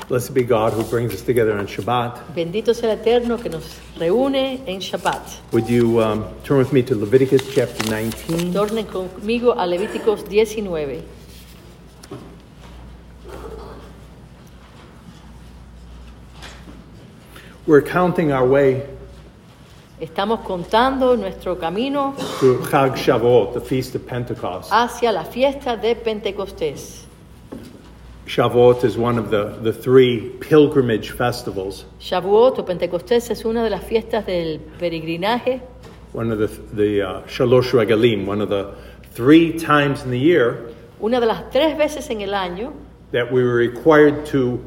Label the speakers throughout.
Speaker 1: Blessed be God who brings us together on Shabbat.
Speaker 2: Bendito sea el Eterno que nos reúne en Shabbat.
Speaker 1: Would you turn with me to Leviticus chapter 19?
Speaker 2: Tornen conmigo a Levíticos 19.
Speaker 1: We're counting our way
Speaker 2: Estamos contando nuestro camino
Speaker 1: to Chag Shavuot, the Feast of Pentecost.
Speaker 2: hacia la fiesta de Pentecostés.
Speaker 1: Shavuot is one of the three pilgrimage festivals,
Speaker 2: Shavuot o Pentecostés es una de las fiestas del peregrinaje,
Speaker 1: one of the Shalosh Regalim, one of the three times in the year
Speaker 2: una de las 3 veces en el año
Speaker 1: that we were required to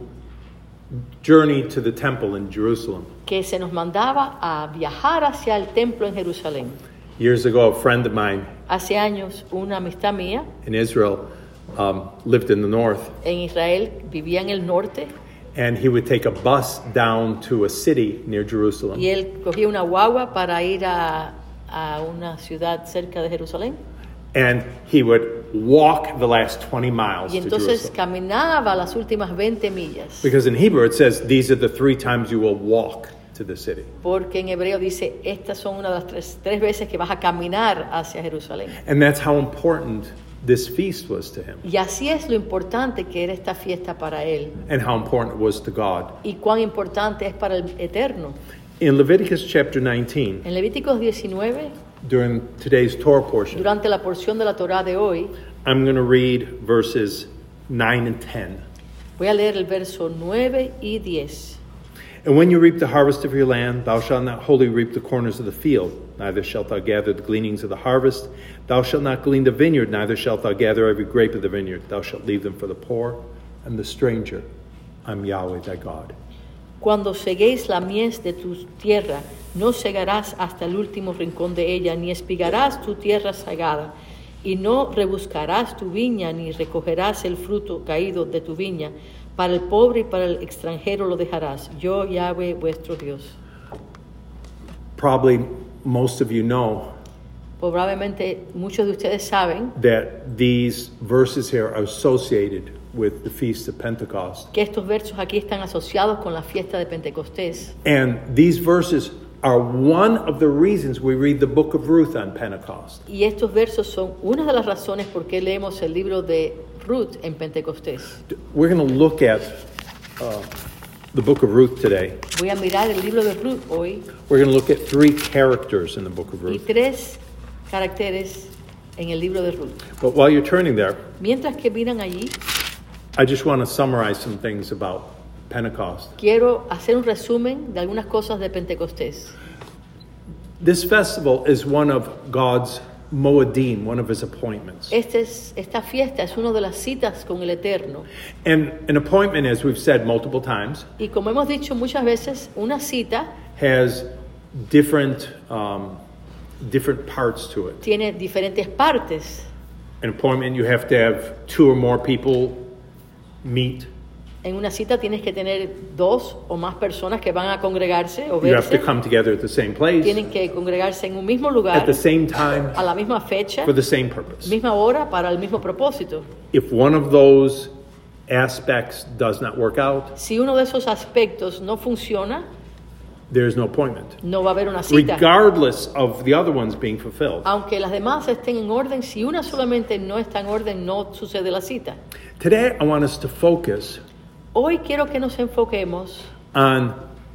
Speaker 1: journey to the temple in Jerusalem.
Speaker 2: que se nos mandaba a viajar hacia el templo en Jerusalén.
Speaker 1: Years ago, a friend of mine
Speaker 2: Hace años, una amistad mía
Speaker 1: in Israel lived in the north,
Speaker 2: en Israel vivía en el norte
Speaker 1: and he would take a bus down to a city near Jerusalem.
Speaker 2: y él cogía una guagua para ir a una ciudad cerca de Jerusalén.
Speaker 1: And he would walk the last 20 miles
Speaker 2: Y
Speaker 1: to
Speaker 2: entonces
Speaker 1: Jerusalem.
Speaker 2: caminaba las últimas 20 millas.
Speaker 1: Because in Hebrew it says, these are the 3 times you will walk to the city.
Speaker 2: Porque en hebreo dice, estas son una de las tres veces que vas a caminar hacia Jerusalén.
Speaker 1: And that's how important this feast was to him,
Speaker 2: Y así es lo importante que era esta fiesta para él.
Speaker 1: and how important it was to God.
Speaker 2: Y cuán importante es para el Eterno.
Speaker 1: In Leviticus chapter 19,
Speaker 2: En Levíticos 19,
Speaker 1: during today's Torah portion,
Speaker 2: durante la porción de la Torá de hoy,
Speaker 1: I'm going to read verses 9 and 10.
Speaker 2: voy a leer el verso 9 y 10.
Speaker 1: And when you reap the harvest of your land, thou shalt not wholly reap the corners of the field, neither shalt thou gather the gleanings of the harvest. Thou shalt not glean the vineyard, neither shalt thou gather every grape of the vineyard. Thou shalt leave them for the poor and the stranger. I'm Yahweh thy God.
Speaker 2: Cuando seguéis la mies de tu tierra, no segarás hasta el último rincón de ella, ni espigarás tu tierra segada, y no rebuscarás tu viña, ni recogerás el fruto caído de tu viña. Para el pobre y para el extranjero lo dejarás. Yo, Yahweh, vuestro Dios.
Speaker 1: Probably most of you know
Speaker 2: Probablemente muchos de ustedes saben
Speaker 1: that these verses here are associated with the Feast of Pentecost.
Speaker 2: que estos versos aquí están asociados con la fiesta de Pentecostés.
Speaker 1: And these verses are one of the reasons we read the book of Ruth on Pentecost.
Speaker 2: Y estos versos son una de las razones por qué leemos el libro de Ruth en Pentecostés.
Speaker 1: We're going to look at the book of Ruth today.
Speaker 2: Voy a mirar el libro de Ruth hoy
Speaker 1: We're going to look at 3 characters in the book of
Speaker 2: y
Speaker 1: Ruth.
Speaker 2: 3 caracteres en el libro de Ruth.
Speaker 1: But while you're turning there,
Speaker 2: Mientras que miran allí,
Speaker 1: I just want to summarize some things about Pentecost.
Speaker 2: quiero hacer un resumen de algunas cosas de Pentecostés.
Speaker 1: This festival is one of God's Moedim, one of his appointments.
Speaker 2: Esta fiesta es una de las citas con el Eterno.
Speaker 1: And an appointment, as we've said multiple times,
Speaker 2: Y como hemos dicho muchas veces, una cita
Speaker 1: has different parts to it.
Speaker 2: tiene diferentes partes.
Speaker 1: An appointment, you have to have 2 or more people meet.
Speaker 2: En una cita tienes que tener 2 o más personas que van a congregarse o
Speaker 1: You have to
Speaker 2: verse.
Speaker 1: come together at the same place,
Speaker 2: Tienen que congregarse en un mismo
Speaker 1: at
Speaker 2: lugar,
Speaker 1: the same time,
Speaker 2: a la misma fecha,
Speaker 1: for the same purpose.
Speaker 2: misma hora, para el mismo propósito.
Speaker 1: If one of those aspects does not work out,
Speaker 2: Si uno de esos aspectos no funciona,
Speaker 1: there's no appointment,
Speaker 2: no va a haber una cita.
Speaker 1: regardless of the other ones being fulfilled.
Speaker 2: Aunque las demás estén en orden, si una solamente no está en orden, no sucede la cita.
Speaker 1: Today, I want us to focus
Speaker 2: Hoy quiero que nos enfoquemos
Speaker 1: on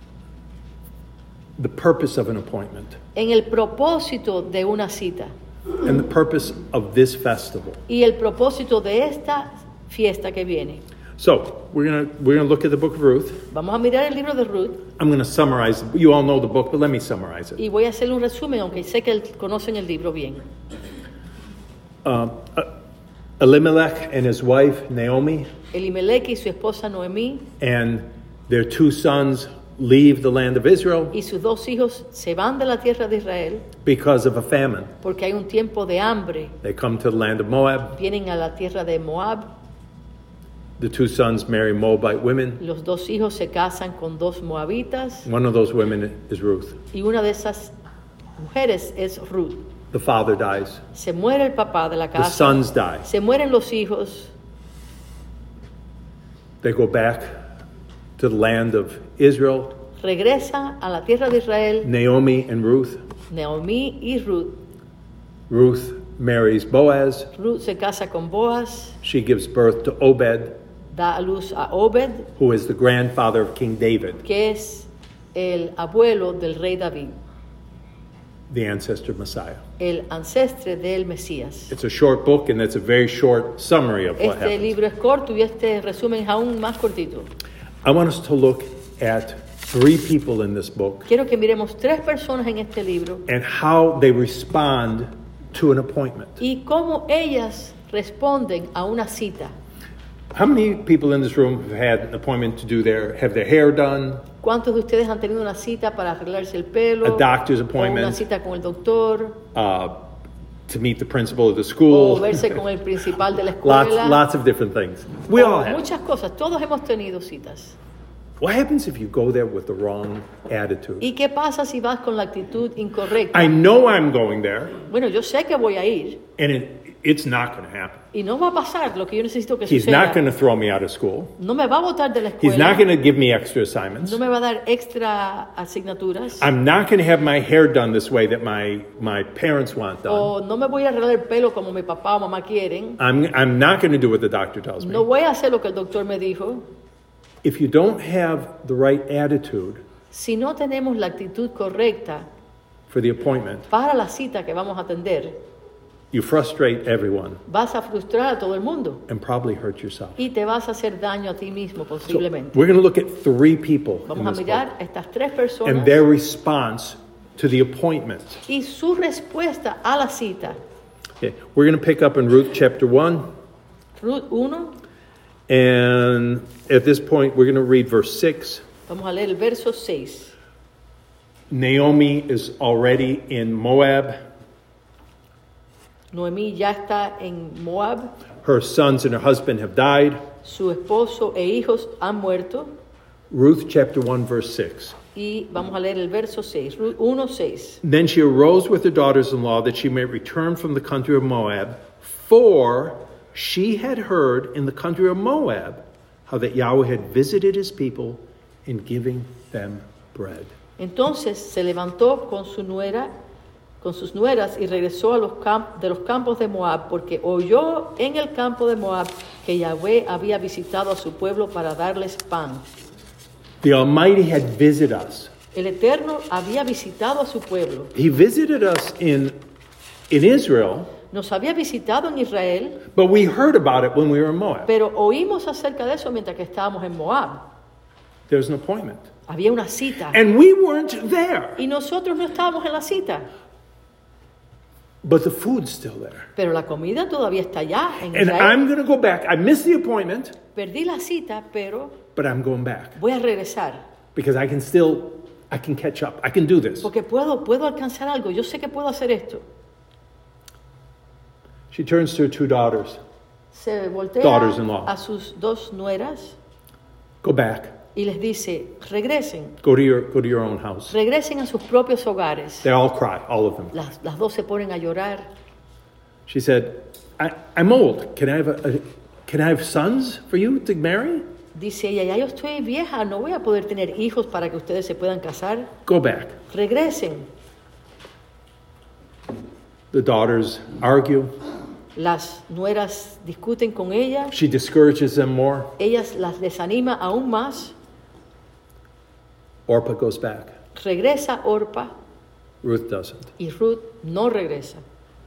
Speaker 1: the purpose of an appointment
Speaker 2: en el propósito de una cita
Speaker 1: and the purpose of this festival.
Speaker 2: y el propósito de esta fiesta que viene.
Speaker 1: So, we're gonna look at the book of Ruth.
Speaker 2: Vamos a mirar el libro de Ruth
Speaker 1: I'm going to summarize. You all know the book, but let me summarize it.
Speaker 2: y voy a hacer un resumen, aunque sé que conocen el libro bien.
Speaker 1: Elimelech and his wife, Naomi,
Speaker 2: Elimelech y su esposa Noemí
Speaker 1: and their 2 sons leave the land of Israel
Speaker 2: y sus 2 hijos se van de la tierra de Israel
Speaker 1: because of a famine.
Speaker 2: porque hay un tiempo de hambre.
Speaker 1: They come to the land of Moab.
Speaker 2: Vienen a la tierra de Moab.
Speaker 1: The 2 sons marry Moabite women.
Speaker 2: Los 2 hijos se casan con 2 moabitas
Speaker 1: One of those women is Ruth.
Speaker 2: y una de esas mujeres es Ruth.
Speaker 1: The father dies.
Speaker 2: Se muere el papá de la
Speaker 1: The
Speaker 2: casa.
Speaker 1: sons die.
Speaker 2: Se mueren los hijos.
Speaker 1: They go back to the land of Israel,
Speaker 2: regresa a la tierra de Israel,
Speaker 1: Naomi and Ruth.
Speaker 2: Naomi y Ruth.
Speaker 1: Ruth marries Boaz.
Speaker 2: Ruth se casa con Boaz,
Speaker 1: She gives birth to Obed,
Speaker 2: da a luz a Obed,
Speaker 1: who is the grandfather of King David,
Speaker 2: que es el abuelo del rey David,
Speaker 1: the ancestor Messiah.
Speaker 2: el ancestre del Mesías.
Speaker 1: It's a short book, and it's a very short summary of what
Speaker 2: Este
Speaker 1: happens.
Speaker 2: libro es corto y este resumen es aún más cortito.
Speaker 1: I want us to look at 3 people in this book
Speaker 2: Quiero que miremos 3 personas en este libro
Speaker 1: and how they respond to an appointment.
Speaker 2: y cómo ellas responden a una cita.
Speaker 1: How many people in this room have had an appointment to have their hair done,
Speaker 2: ¿Cuántos de ustedes han tenido una cita para arreglarse el pelo?
Speaker 1: a doctor's
Speaker 2: O una
Speaker 1: appointment,
Speaker 2: cita con el doctor,
Speaker 1: to meet the principal of the
Speaker 2: o
Speaker 1: school?
Speaker 2: verse con el principal de la escuela.
Speaker 1: Lots of different things. We all have.
Speaker 2: Muchas cosas, todos hemos tenido citas.
Speaker 1: What happens if you go there with the wrong attitude?
Speaker 2: ¿Y qué pasa si vas con la actitud incorrecta?
Speaker 1: I know I'm going there,
Speaker 2: Bueno, yo sé que voy a ir
Speaker 1: and it's not going to happen.
Speaker 2: y no va a pasar lo que yo necesito que
Speaker 1: He's
Speaker 2: suceda.
Speaker 1: not going to throw me out of school.
Speaker 2: No me va a botar de la
Speaker 1: He's not
Speaker 2: escuela,
Speaker 1: going to give me extra assignments.
Speaker 2: no me va a dar extra asignaturas,
Speaker 1: I'm not going to have my hair done this way that my parents want done.
Speaker 2: o no me voy a arreglar el pelo como mi papá o mamá quieren.
Speaker 1: I'm not going to do what the doctor tells me.
Speaker 2: No voy a hacer lo que el doctor me dijo.
Speaker 1: If you don't have the right attitude
Speaker 2: Si no tenemos la actitud correcta
Speaker 1: for the appointment,
Speaker 2: para la cita que vamos a atender,
Speaker 1: you frustrate everyone
Speaker 2: vas a frustrar a todo el mundo
Speaker 1: and probably hurt yourself.
Speaker 2: y te vas a hacer daño a ti mismo
Speaker 1: So
Speaker 2: posiblemente.
Speaker 1: we're going to look at 3 people in
Speaker 2: Vamos a
Speaker 1: this
Speaker 2: mirar
Speaker 1: book
Speaker 2: a estas 3
Speaker 1: and
Speaker 2: personas
Speaker 1: their response to the appointment.
Speaker 2: y su respuesta a la cita.
Speaker 1: Okay. We're going to pick up in Ruth chapter 1,
Speaker 2: Ruth 1,
Speaker 1: and at this point we're going to read verse 6.
Speaker 2: vamos a leer el verso 6.
Speaker 1: Naomi is already in Moab.
Speaker 2: Noemí ya está en Moab,
Speaker 1: Her sons and her husband have died.
Speaker 2: su esposo e hijos han muerto.
Speaker 1: Ruth chapter 1 verse 6.
Speaker 2: Y vamos a leer el verso 6, Ruth 1, 6.
Speaker 1: Then she arose with her daughters-in-law that she might return from the country of Moab, for she had heard in the country of Moab how that Yahweh had visited his people in giving them bread.
Speaker 2: Entonces se levantó con sus nueras y regresó a de los campos de Moab, porque oyó en el campo de Moab que Yahweh había visitado a su pueblo para darles pan.
Speaker 1: The Almighty had visited us.
Speaker 2: El Eterno había visitado a su pueblo.
Speaker 1: He visited us in Israel,
Speaker 2: Nos había visitado en Israel,
Speaker 1: but we heard about it when we were in Moab.
Speaker 2: pero oímos acerca de eso mientras que estábamos en Moab.
Speaker 1: There was an appointment.
Speaker 2: Había una cita
Speaker 1: And we weren't there,
Speaker 2: y nosotros no estábamos en la cita,
Speaker 1: but the food's still there.
Speaker 2: pero la comida todavía está allá en
Speaker 1: And
Speaker 2: Israel.
Speaker 1: I'm going to go back. I missed the appointment,
Speaker 2: Perdí la cita, pero
Speaker 1: but I'm going back
Speaker 2: voy a regresar.
Speaker 1: because I can catch up. I can do this.
Speaker 2: Porque puedo alcanzar algo. Yo sé que puedo hacer esto.
Speaker 1: She turns to her 2 daughters.
Speaker 2: Se voltea
Speaker 1: Daughters-in-law.
Speaker 2: a sus 2 nueras
Speaker 1: Go back.
Speaker 2: y les dice, regresen.
Speaker 1: Go to your own house.
Speaker 2: Regresen a sus propios hogares.
Speaker 1: They all cry, all of them.
Speaker 2: Las 2 se ponen a llorar.
Speaker 1: She said, I'm old. Can I have sons for you to marry?
Speaker 2: Dice ella, ya yo estoy vieja, no voy a poder tener hijos para que ustedes se puedan casar.
Speaker 1: Go back.
Speaker 2: Regresen.
Speaker 1: The daughters argue.
Speaker 2: Las nueras discuten con ella.
Speaker 1: She discourages them more.
Speaker 2: Ellas las desanima aún más.
Speaker 1: Orpah goes back.
Speaker 2: Regresa Orpa
Speaker 1: Ruth doesn't.
Speaker 2: y Ruth no regresa.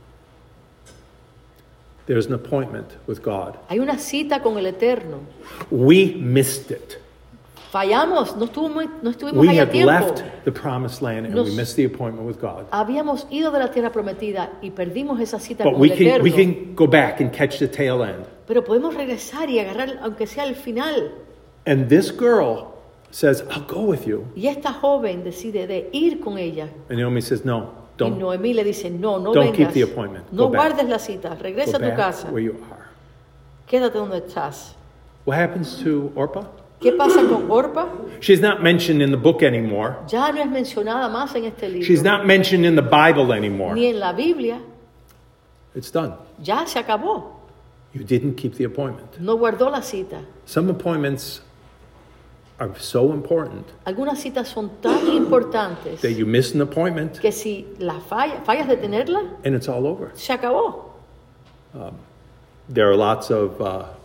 Speaker 1: There's an appointment with God.
Speaker 2: Hay una cita con el Eterno.
Speaker 1: We missed it.
Speaker 2: Fallamos, no estuvimos
Speaker 1: We
Speaker 2: ahí a
Speaker 1: had
Speaker 2: tiempo.
Speaker 1: left the promised land and we missed the appointment with God.
Speaker 2: Habíamos ido de la tierra prometida y perdimos esa cita
Speaker 1: But
Speaker 2: con
Speaker 1: we
Speaker 2: el Eterno.
Speaker 1: we can go back and catch the tail end.
Speaker 2: Pero podemos regresar y agarrar, aunque sea el final.
Speaker 1: And this girl says, I'll go with you.
Speaker 2: Y esta joven decide de ir con ella.
Speaker 1: And Naomi says, no,
Speaker 2: Y
Speaker 1: don't
Speaker 2: Noemí le dice, no
Speaker 1: don't keep
Speaker 2: vengas.
Speaker 1: the appointment.
Speaker 2: No
Speaker 1: Go back.
Speaker 2: guardes la cita. Regresa
Speaker 1: go
Speaker 2: a tu
Speaker 1: back
Speaker 2: casa.
Speaker 1: where you are.
Speaker 2: Quédate donde estás.
Speaker 1: What happens to Orpah?
Speaker 2: ¿Qué pasa con Orpa?
Speaker 1: She's not mentioned in the book anymore.
Speaker 2: Ya no es mencionada más en este libro.
Speaker 1: She's not mentioned in the Bible anymore.
Speaker 2: Ni en la Biblia.
Speaker 1: It's done.
Speaker 2: Ya se acabó.
Speaker 1: You didn't keep the appointment.
Speaker 2: No guardó la cita.
Speaker 1: Some appointments are so important
Speaker 2: Algunas citas son tan importantes
Speaker 1: that you miss an appointment
Speaker 2: que si la fallas de tenerla,
Speaker 1: and it's all over.
Speaker 2: se acabó.
Speaker 1: There are lots of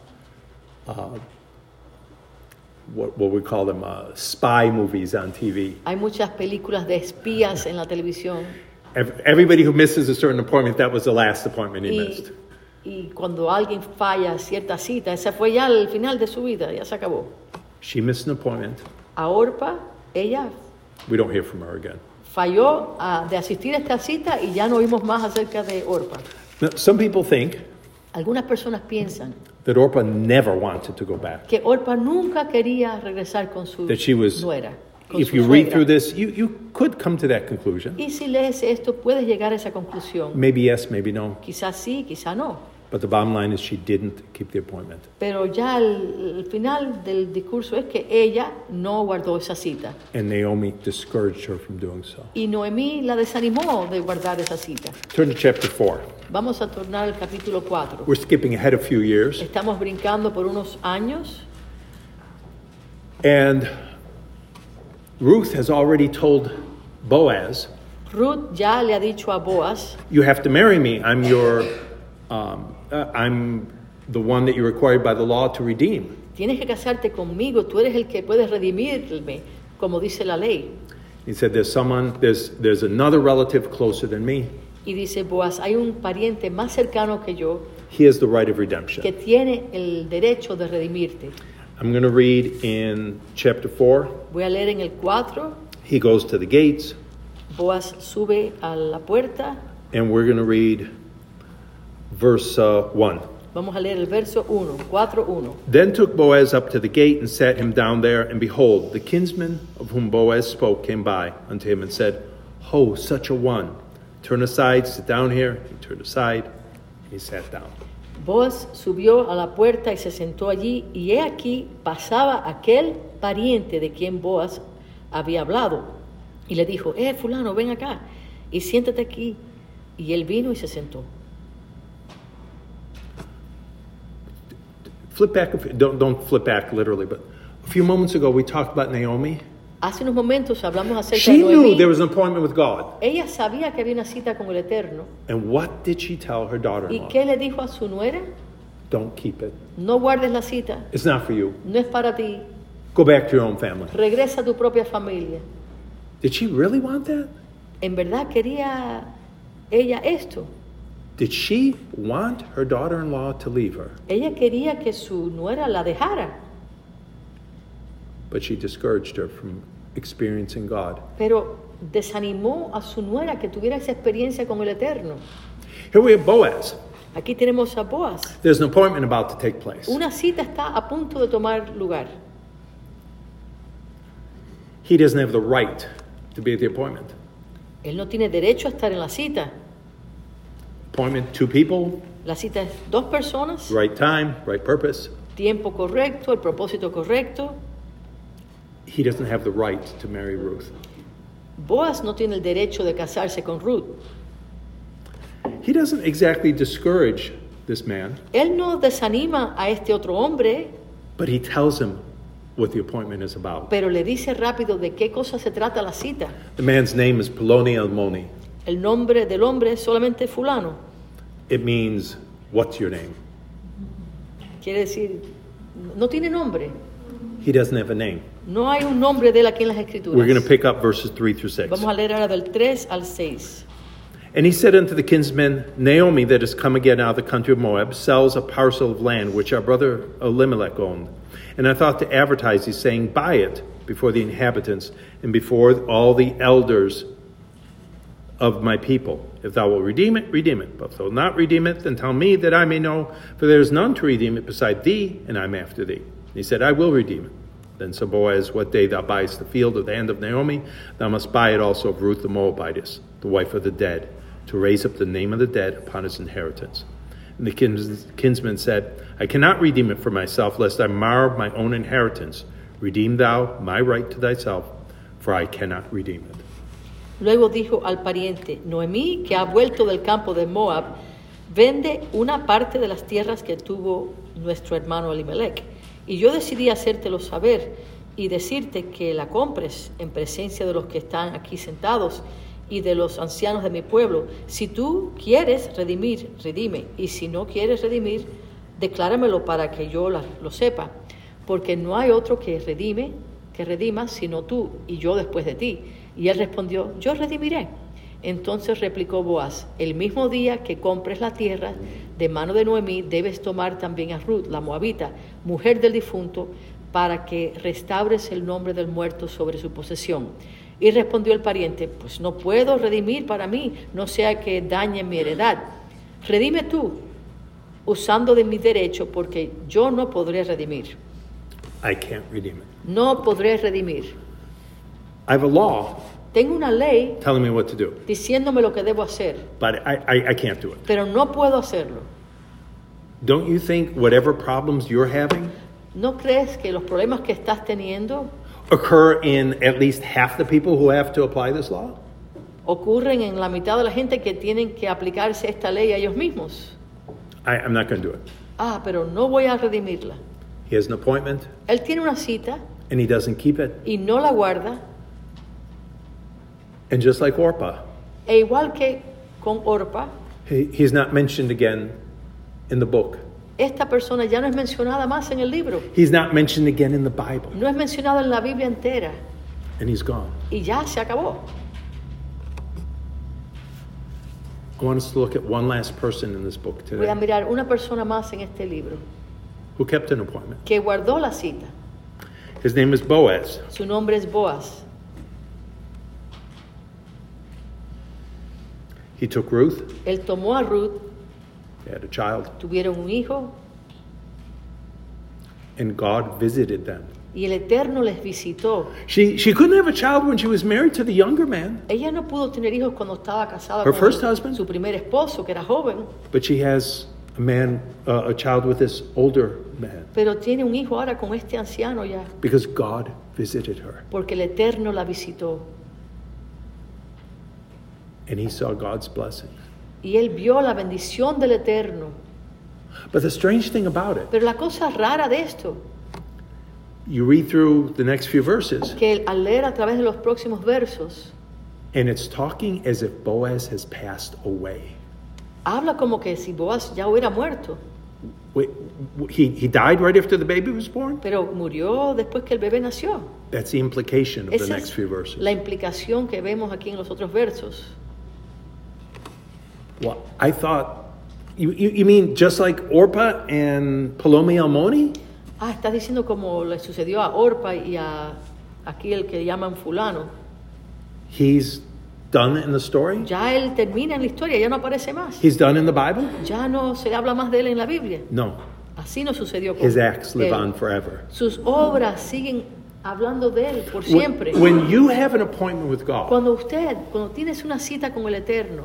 Speaker 1: what we call them spy movies on TV.
Speaker 2: Hay muchas películas de espías en la televisión
Speaker 1: Everybody who misses a certain appointment, that was the last appointment he missed.
Speaker 2: y cuando alguien falla cierta cita, esa fue ya el final de su vida, ya se acabó.
Speaker 1: She missed an appointment.
Speaker 2: A Orpa, ella
Speaker 1: We don't hear from her again.
Speaker 2: falló de asistir a esta cita y ya no oímos más acerca de Orpa.
Speaker 1: Now, some people think
Speaker 2: Algunas personas piensan
Speaker 1: that Orpah never wanted to go back.
Speaker 2: que Orpa nunca quería regresar con su
Speaker 1: That she was,
Speaker 2: nuera. Con
Speaker 1: if
Speaker 2: su
Speaker 1: you read
Speaker 2: suegra.
Speaker 1: through this, you could come to that conclusion.
Speaker 2: Y si lees esto, puedes llegar a esa conclusión.
Speaker 1: Maybe yes, maybe no.
Speaker 2: Quizás sí, quizás no.
Speaker 1: But the bottom line is she didn't keep the appointment.
Speaker 2: Pero ya el final del discurso es que ella no guardó esa cita.
Speaker 1: And Naomi discouraged her from doing so.
Speaker 2: Y Noemí la desanimó de guardar esa cita.
Speaker 1: Turn to chapter 4.
Speaker 2: Vamos a tornar al capítulo 4.
Speaker 1: We're skipping ahead a few years.
Speaker 2: Estamos brincando por unos años.
Speaker 1: And Ruth has already told Boaz,
Speaker 2: Ruth ya le ha dicho a Boaz,
Speaker 1: you have to marry me. I'm the one that you're required by the law to redeem.
Speaker 2: tienes que casarte conmigo, tú eres el que puedes redimirme, como dice la ley.
Speaker 1: He said, there's another relative closer than me.
Speaker 2: Y dice Boaz, hay un pariente más cercano que yo
Speaker 1: He has the right of redemption.
Speaker 2: que tiene el derecho de redimirte.
Speaker 1: I'm going to read in chapter 4.
Speaker 2: Voy a leer en el 4.
Speaker 1: He goes to the gates,
Speaker 2: Boaz sube a la puerta.
Speaker 1: and we're going to read verse 1.
Speaker 2: Vamos a leer el verso 1, 4:1.
Speaker 1: Then took Boaz up to the gate and sat him down there, and behold, the kinsman of whom Boaz spoke came by unto him and said, Ho, such a one, turn aside, sit down here. He turned aside, and he sat down.
Speaker 2: Boaz subió a la puerta y se sentó allí, y he aquí pasaba aquel pariente de quien Boaz había hablado. Y le dijo, fulano, ven acá y siéntate aquí. Y él vino y se sentó.
Speaker 1: Flip back, don't flip back literally, but a few moments ago we talked about Naomi.
Speaker 2: Hace unos momentos hablamos acerca
Speaker 1: She
Speaker 2: de
Speaker 1: knew
Speaker 2: Noemí.
Speaker 1: there was an appointment with God.
Speaker 2: Ella sabía que había una cita con el Eterno.
Speaker 1: And what did she tell her
Speaker 2: ¿Y
Speaker 1: daughter-in-law?
Speaker 2: qué le dijo a su nuera?
Speaker 1: Don't keep it.
Speaker 2: No guardes la cita,
Speaker 1: It's not for you.
Speaker 2: no es para ti.
Speaker 1: Go back to your own family.
Speaker 2: Regresa a tu propia familia.
Speaker 1: Did she really want that?
Speaker 2: ¿En verdad quería ella esto?
Speaker 1: Did she want her daughter-in-law to leave her?
Speaker 2: Ella quería que su nuera la dejara,
Speaker 1: But she discouraged her from experiencing God.
Speaker 2: pero desanimó a su nuera que tuviera esa experiencia con el Eterno.
Speaker 1: Here we have Boaz.
Speaker 2: Aquí tenemos a Boaz.
Speaker 1: There's an appointment about to take place.
Speaker 2: Una cita está a punto de tomar lugar.
Speaker 1: He doesn't have the right to be at the appointment.
Speaker 2: Él no tiene derecho a estar en la cita.
Speaker 1: Appointment, two people,
Speaker 2: La cita es dos personas,
Speaker 1: right time, right purpose.
Speaker 2: tiempo correcto, el propósito correcto.
Speaker 1: He doesn't have the right to marry Ruth.
Speaker 2: Boaz no tiene el derecho de casarse con Ruth.
Speaker 1: He doesn't exactly discourage this man,
Speaker 2: Él no desanima a este otro hombre,
Speaker 1: but he tells him what the appointment is about.
Speaker 2: pero le dice rápido de qué cosa se trata la cita.
Speaker 1: The man's name is Poloni Almoni.
Speaker 2: El nombre del hombre es solamente fulano.
Speaker 1: It means, what's your name?
Speaker 2: Quiere decir, no tiene nombre.
Speaker 1: He doesn't have a name.
Speaker 2: No hay un nombre de él aquí en las
Speaker 1: We're going to
Speaker 2: escrituras.
Speaker 1: pick up verses 3 through 6.
Speaker 2: Vamos a leer ahora del 3 al 6.
Speaker 1: And he said unto the kinsman, Naomi, that is come again out of the country of Moab, sells a parcel of land which our brother Elimelech owned. And I thought to advertise thee, saying, Buy it before the inhabitants and before all the elders of my people. If thou wilt redeem it, redeem it. But if thou wilt not redeem it, then tell me that I may know, for there is none to redeem it beside thee, and I am after thee. And he said, I will redeem it. Then said Boaz, What day thou buyest the field of the hand of Naomi, thou must buy it also of Ruth the Moabitess, the wife of the dead, to raise up the name of the dead upon his inheritance. And the kinsman said, I cannot redeem it for myself, lest I mar my own inheritance. Redeem thou my right to thyself, for I cannot redeem it.
Speaker 2: Luego dijo al pariente, Noemí, que ha vuelto del campo de Moab, vende una parte de las tierras que tuvo nuestro hermano Elimelech. Y yo decidí hacértelo saber, y decirte que la compres en presencia de los que están aquí sentados y de los ancianos de mi pueblo. Si tú quieres redimir, redime, y si no quieres redimir, decláramelo para que yo lo sepa, porque no hay otro que redima, sino tú y yo después de ti. Y él respondió, yo redimiré. Entonces replicó Boaz, el mismo día que compres la tierra de mano de Noemí, debes tomar también a Ruth, la moabita, mujer del difunto, para que restaures el nombre del muerto sobre su posesión. Y respondió el pariente, pues no puedo redimir para mí, no sea que dañe mi heredad. Redime tú, usando de mi derecho, porque yo no podré redimir.
Speaker 1: I can't redeem it.
Speaker 2: No podré redimir.
Speaker 1: I have a law
Speaker 2: Tengo una ley
Speaker 1: telling me what to do,
Speaker 2: diciéndome lo que debo hacer,
Speaker 1: but I can't do it.
Speaker 2: pero no puedo hacerlo.
Speaker 1: Don't you think whatever problems you're having
Speaker 2: ¿No crees que los problemas que estás teniendo
Speaker 1: occur in at least half the people who have to apply this law?
Speaker 2: ocurren en la mitad de la gente que tienen que aplicarse esta ley a ellos mismos?
Speaker 1: I'm not going to do it.
Speaker 2: Pero no voy a redimirla.
Speaker 1: He has an appointment,
Speaker 2: Él tiene una cita
Speaker 1: and he doesn't keep it.
Speaker 2: y no la guarda.
Speaker 1: And just like Orpah,
Speaker 2: E igual que con Orpa,
Speaker 1: he's not mentioned again in the book.
Speaker 2: esta persona ya no es mencionada más en el libro.
Speaker 1: He's not mentioned again in the Bible,
Speaker 2: No es mencionada en la Biblia entera.
Speaker 1: and he's gone.
Speaker 2: Y ya se acabó.
Speaker 1: I want us to look at one last person in this book
Speaker 2: Voy a
Speaker 1: today
Speaker 2: mirar una persona más en este libro
Speaker 1: who kept an appointment.
Speaker 2: que guardó la cita.
Speaker 1: His name is Boaz.
Speaker 2: Su nombre es Boaz.
Speaker 1: He took Ruth.
Speaker 2: Él tomó a Ruth,
Speaker 1: They had a child,
Speaker 2: tuvieron un hijo
Speaker 1: and God visited them.
Speaker 2: y el Eterno les visitó.
Speaker 1: She couldn't have a child when she was married to the younger man,
Speaker 2: Ella no pudo tener hijos cuando estaba casada
Speaker 1: Her
Speaker 2: con
Speaker 1: first husband?
Speaker 2: su primer esposo, que era joven,
Speaker 1: but she has a child with this older man
Speaker 2: pero tiene un hijo ahora con este anciano ya,
Speaker 1: because God visited her,
Speaker 2: porque el Eterno la visitó.
Speaker 1: and he saw God's blessing.
Speaker 2: Y él vio la bendición del Eterno.
Speaker 1: But the strange thing about it,
Speaker 2: Pero la cosa rara de esto,
Speaker 1: you read through the next few verses,
Speaker 2: que al leer a través de los próximos versos,
Speaker 1: and it's talking as if Boaz has passed away.
Speaker 2: habla como que si Boaz ya hubiera muerto,
Speaker 1: Wait, he died right after the baby was born?
Speaker 2: pero murió después que el bebé nació.
Speaker 1: That's the implication of the
Speaker 2: Esa
Speaker 1: next
Speaker 2: es
Speaker 1: few verses.
Speaker 2: la implicación que vemos aquí en los otros versos.
Speaker 1: Well, I thought, you mean just like Orpah and Palomi Almoni?
Speaker 2: Estás diciendo como le sucedió a Orpa y a aquí el que llaman fulano.
Speaker 1: He's done in the story?
Speaker 2: Ya él termina en la historia, ya no aparece más.
Speaker 1: He's done in the Bible?
Speaker 2: Ya no se habla más de él en la Biblia.
Speaker 1: No.
Speaker 2: Así no sucedió con
Speaker 1: His acts live
Speaker 2: él.
Speaker 1: on forever.
Speaker 2: Sus obras siguen hablando de él por siempre.
Speaker 1: When you have an appointment with God,
Speaker 2: Cuando tienes una cita con el Eterno,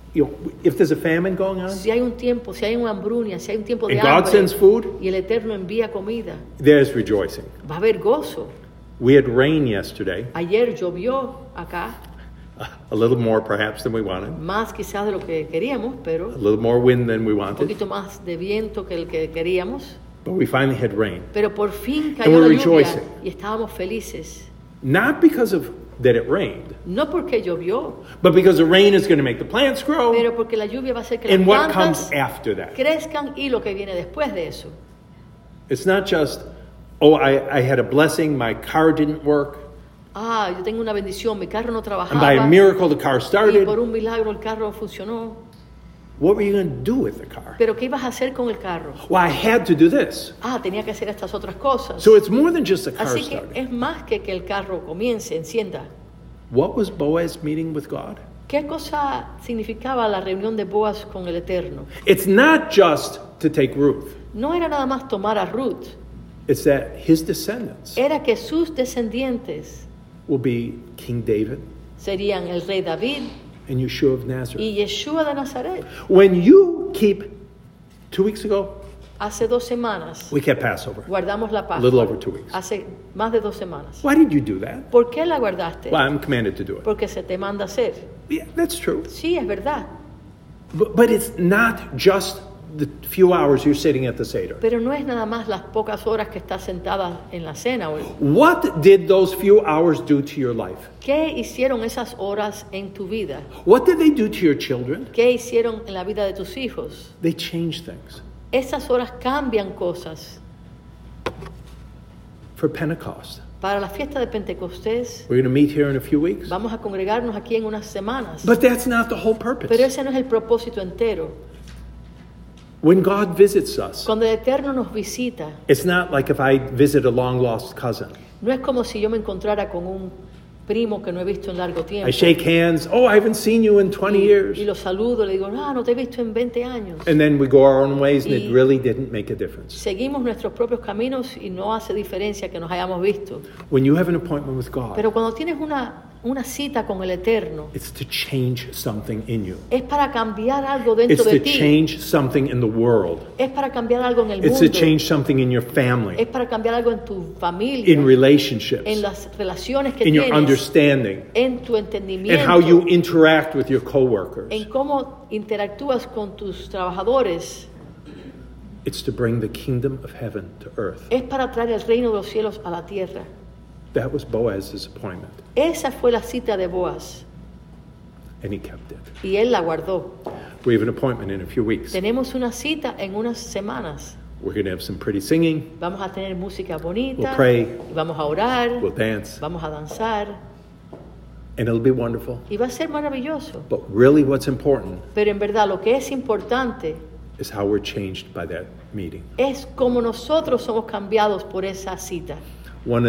Speaker 1: if there's a famine going on,
Speaker 2: si hay un tiempo, si hay una hambrunia, si hay un tiempo de
Speaker 1: and God
Speaker 2: hambre
Speaker 1: sends food,
Speaker 2: y el Eterno envía comida,
Speaker 1: there's rejoicing.
Speaker 2: va a haber gozo.
Speaker 1: We had rain yesterday,
Speaker 2: Ayer llovió acá,
Speaker 1: a little more perhaps than we wanted,
Speaker 2: más quizás de lo que queríamos, pero
Speaker 1: a little more wind than we
Speaker 2: un
Speaker 1: wanted,
Speaker 2: poquito más de viento que el que queríamos,
Speaker 1: but we finally had rain.
Speaker 2: pero por fin
Speaker 1: And
Speaker 2: cayó
Speaker 1: we're
Speaker 2: la lluvia
Speaker 1: rejoicing.
Speaker 2: y estábamos felices.
Speaker 1: Not because of that it rained,
Speaker 2: No porque llovió,
Speaker 1: but because the rain is going to make the plants grow,
Speaker 2: pero porque la lluvia va a hacer que
Speaker 1: and
Speaker 2: las
Speaker 1: what
Speaker 2: plantas
Speaker 1: comes after that.
Speaker 2: crezcan y lo que viene después de eso.
Speaker 1: It's not just, oh, I had a blessing, my car didn't work,
Speaker 2: Yo tengo una bendición, mi carro no
Speaker 1: and
Speaker 2: trabajaba
Speaker 1: by a miracle the car
Speaker 2: y
Speaker 1: started.
Speaker 2: por un milagro el carro funcionó.
Speaker 1: What were you going to do with the car?
Speaker 2: Pero ¿qué ibas a hacer con el carro?
Speaker 1: Well, I had to do this.
Speaker 2: Tenía que hacer estas otras cosas.
Speaker 1: So it's more than just the car
Speaker 2: Así que
Speaker 1: starting.
Speaker 2: es más que el carro comience, encienda.
Speaker 1: What was Boaz meeting with God?
Speaker 2: ¿Qué cosa significaba la reunión de Boaz con el Eterno?
Speaker 1: It's not just to take Ruth.
Speaker 2: No era nada más tomar a Ruth,
Speaker 1: It's that his descendants
Speaker 2: era que sus descendientes
Speaker 1: will be King David
Speaker 2: serían el rey David
Speaker 1: and Yeshua of Nazareth.
Speaker 2: y Yeshua de Nazaret.
Speaker 1: When you keep, 2 weeks ago,
Speaker 2: Hace 2 semanas
Speaker 1: we kept Passover.
Speaker 2: guardamos la
Speaker 1: A
Speaker 2: Pascua.
Speaker 1: little over 2 weeks.
Speaker 2: Hace más de 2 semanas.
Speaker 1: Why did you do that?
Speaker 2: ¿Por qué la guardaste?
Speaker 1: Well, I'm commanded to do it.
Speaker 2: Porque se te manda hacer.
Speaker 1: Yeah, that's true.
Speaker 2: Sí, es verdad.
Speaker 1: But it's not just the few hours you're sitting at the Seder.
Speaker 2: Pero no es nada más las pocas horas que estás sentada en la cena.
Speaker 1: What did those few hours do to your life?
Speaker 2: ¿Qué hicieron esas horas en tu vida?
Speaker 1: What did they do to your children?
Speaker 2: ¿Qué hicieron en la vida de tus hijos?
Speaker 1: They changed things.
Speaker 2: Esas horas cambian cosas.
Speaker 1: For Pentecost,
Speaker 2: Para la fiesta de Pentecostés,
Speaker 1: we're going to meet here in a few weeks.
Speaker 2: vamos a congregarnos aquí en unas semanas.
Speaker 1: But that's not the whole purpose.
Speaker 2: Pero ese no es el propósito entero.
Speaker 1: When God visits us,
Speaker 2: Cuando el Eterno nos visita,
Speaker 1: it's not like if I visit a long-lost cousin.
Speaker 2: no es como si yo me encontrara con un primo que no he visto en largo tiempo.
Speaker 1: I shake hands. Oh, I haven't seen you in 20 years.
Speaker 2: Y lo saludo, le digo, no te he visto en 20 años.
Speaker 1: And then we go our own ways, and it
Speaker 2: Y-
Speaker 1: really didn't make a difference.
Speaker 2: Seguimos nuestros propios caminos y no hace diferencia que nos hayamos visto.
Speaker 1: When you have an appointment with God,
Speaker 2: Pero cuando tienes una cita con el Eterno,
Speaker 1: it's to change something in you.
Speaker 2: es para cambiar algo dentro
Speaker 1: It's
Speaker 2: de
Speaker 1: to
Speaker 2: ti.
Speaker 1: change something in the world.
Speaker 2: Es para cambiar algo en el
Speaker 1: It's to
Speaker 2: mundo.
Speaker 1: change something in your
Speaker 2: Es
Speaker 1: family,
Speaker 2: para cambiar algo en tu familia,
Speaker 1: in relationships,
Speaker 2: en las relaciones que
Speaker 1: in your
Speaker 2: tienes,
Speaker 1: understanding,
Speaker 2: en tu
Speaker 1: and
Speaker 2: entendimiento,
Speaker 1: how you interact with your coworkers.
Speaker 2: en cómo interactúas con tus trabajadores.
Speaker 1: It's to bring the kingdom of heaven to earth.
Speaker 2: Es para traer el reino de los cielos a la tierra.
Speaker 1: That was Boaz's appointment,
Speaker 2: Esa fue la cita de Boaz
Speaker 1: and he kept it.
Speaker 2: y él la guardó.
Speaker 1: We have an appointment in a few weeks.
Speaker 2: Tenemos una cita en unas semanas.
Speaker 1: We're going to have some pretty singing.
Speaker 2: Vamos a tener música bonita,
Speaker 1: We'll pray.
Speaker 2: y vamos a orar,
Speaker 1: We'll dance,
Speaker 2: vamos a danzar
Speaker 1: and it'll be wonderful.
Speaker 2: y va a ser maravilloso.
Speaker 1: But really what's important
Speaker 2: Pero en verdad lo que es importante
Speaker 1: is how we're changed by that meeting.
Speaker 2: es cómo nosotros somos cambiados por esa cita.
Speaker 1: One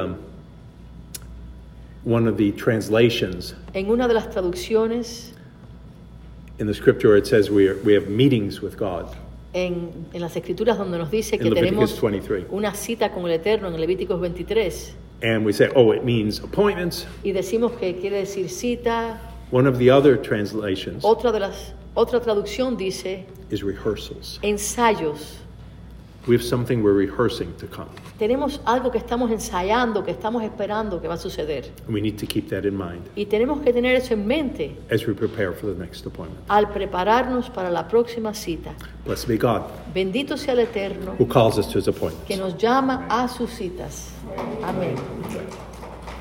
Speaker 1: of the translations
Speaker 2: En una de las traducciones
Speaker 1: in the scripture, it says we have meetings with God.
Speaker 2: en las escrituras donde nos dice que
Speaker 1: In Leviticus
Speaker 2: tenemos
Speaker 1: 23.
Speaker 2: una cita con el Eterno en Levíticos 23
Speaker 1: And we say, oh, it means appointments.
Speaker 2: y decimos que quiere decir cita.
Speaker 1: One of the other translations
Speaker 2: Otra traducción dice
Speaker 1: is rehearsals.
Speaker 2: ensayos.
Speaker 1: We have something we're rehearsing to come.
Speaker 2: Tenemos algo que estamos ensayando, que estamos esperando que va a suceder.
Speaker 1: And we need to keep that in mind
Speaker 2: Y tenemos que tener eso en mente
Speaker 1: as we prepare for the next appointment.
Speaker 2: al prepararnos para la próxima cita.
Speaker 1: Blessed be God,
Speaker 2: Bendito sea el Eterno
Speaker 1: who calls us to his
Speaker 2: que
Speaker 1: appointments.
Speaker 2: nos llama a sus citas. Amén.